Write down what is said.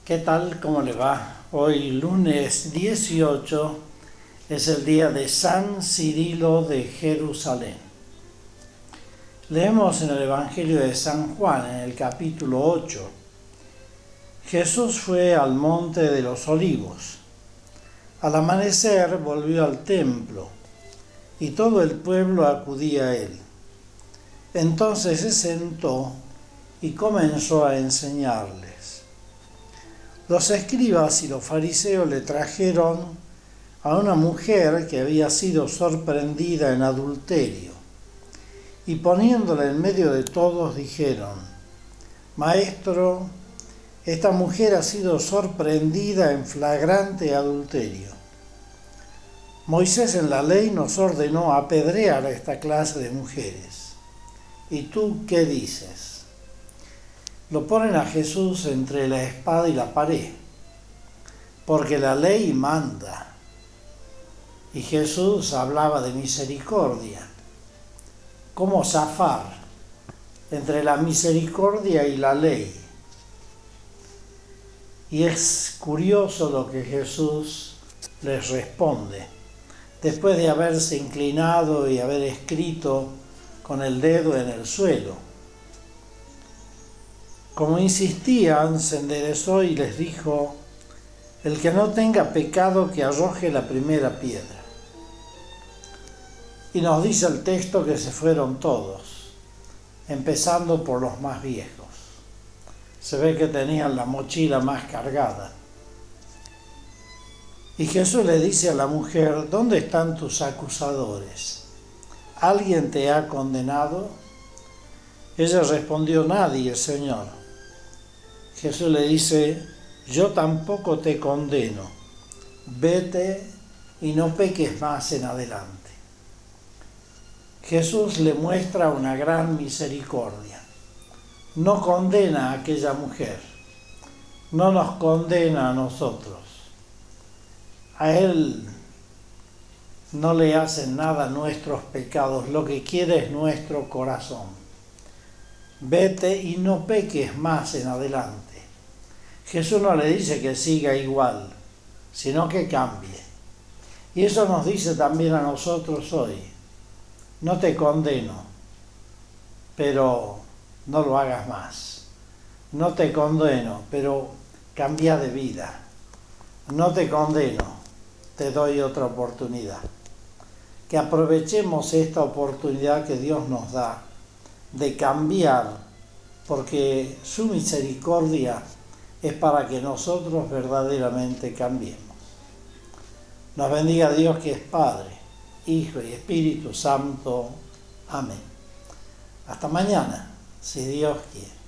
¿Qué tal? ¿Cómo le va? Hoy lunes 18 es el día de San Cirilo de Jerusalén. Leemos en el Evangelio de San Juan, en el capítulo 8. Jesús fue al monte de los Olivos. Al amanecer volvió al templo y todo el pueblo acudía a él. Entonces se sentó y comenzó a enseñarles. Los escribas y los fariseos le trajeron a una mujer que había sido sorprendida en adulterio, y poniéndola en medio de todos dijeron: Maestro, esta mujer ha sido sorprendida en flagrante adulterio. Moisés en la ley nos ordenó apedrear a esta clase de mujeres. ¿Y tú qué dices? Lo ponen a Jesús entre la espada y la pared, porque la ley manda. Y Jesús hablaba de misericordia. ¿Cómo zafar entre la misericordia y la ley? Y es curioso lo que Jesús les responde. Después de haberse inclinado y haber escrito con el dedo en el suelo. Como insistían, se enderezó y les dijo: el que no tenga pecado, que arroje la primera piedra. Y nos dice el texto que se fueron todos, empezando por los más viejos. Se ve que tenían la mochila más cargada. Y Jesús le dice a la mujer: ¿dónde están tus acusadores? ¿Alguien te ha condenado? Ella respondió: nadie, Señor. Jesús le dice: yo tampoco te condeno. Vete y no peques más en adelante. Jesús le muestra una gran misericordia. No condena a aquella mujer. No nos condena a nosotros. A Él no le hacen nada nuestros pecados. Lo que quiere es nuestro corazón. Vete y no peques más en adelante. Jesús no le dice que siga igual, sino que cambie. Y eso nos dice también a nosotros hoy: no te condeno, pero no lo hagas más. No te condeno, pero cambia de vida. No te condeno, te doy otra oportunidad. Que aprovechemos esta oportunidad que Dios nos da de cambiar, porque su misericordia es para que nosotros verdaderamente cambiemos. Nos bendiga Dios, que es Padre, Hijo y Espíritu Santo. Amén. Hasta mañana, si Dios quiere.